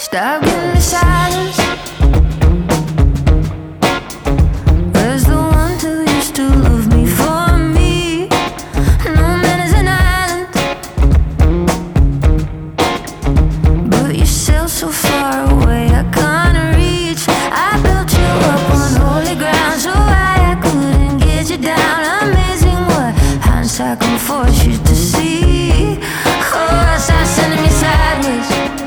Stop giving me silence. Where's the one who used to love me for me? No man is an island, but you sail so far away I can't reach. I built you up on holy ground so high I couldn't get you down. Amazing what hindsight can force you to see. Oh, stop sending me sideways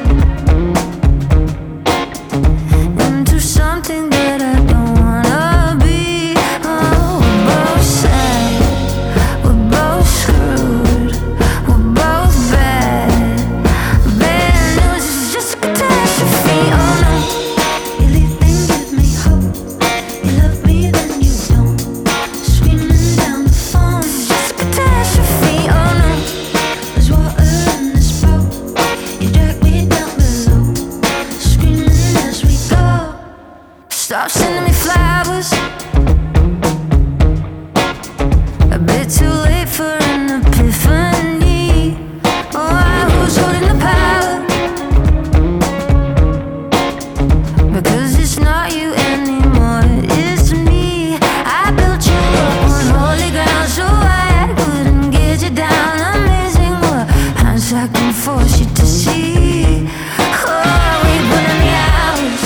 into something that I don't wanna be. Oh, we're both sad, we're both screwed, we're both bad. Bad news is just a catastrophe. Oh no, you leave and give me hope. You love me then you don't. Screaming down the phone, just a catastrophe. Oh no, there's water in this boat. You drag me down below, screaming as we go. Stop sending me flowers. A bit too late for an epiphany. Oh, who's holding the power? Because it's not you anymore, it's me. I built you up on holy ground so high I couldn't get you down. Amazing what hindsight can force you to see. Oh, we put in the hours,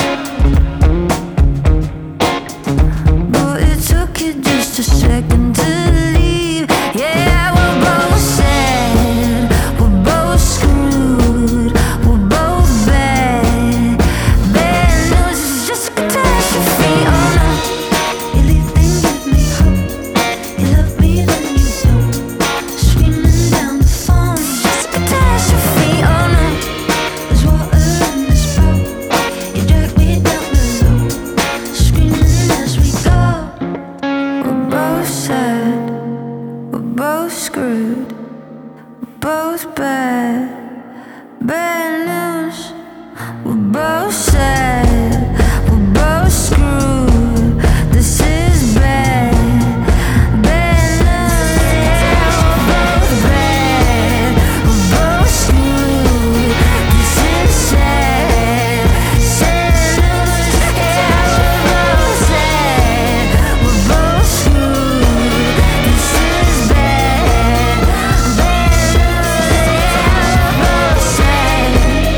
but it took you just a second to leave. Yeah, we're both sad, we're both screwed, we're both bad. Bad news is just a catastrophe. Oh no, you leave and give me hope. You love me then you don't. Screaming down the phone, just a catastrophe. Oh no, there's water in this boat. You drag me down below, screaming as we go. We're both sad, we're both screwed, we're both bad. Bad news. We're both sad, we're both screwed. This is bad. Bad news. Yeah, we're both bad, we're both screwed. This is sad. Sad news. Yeah, we're both sad, we're both screwed. This is bad. Bad news. Yeah, we're both sad.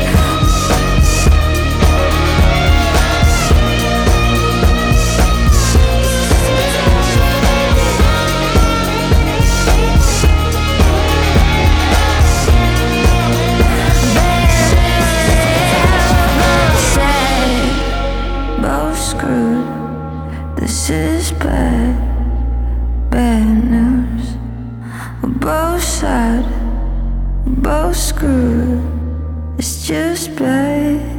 Both screwed. This is bad, bad news. We're both sad, we're both screwed. It's just bad.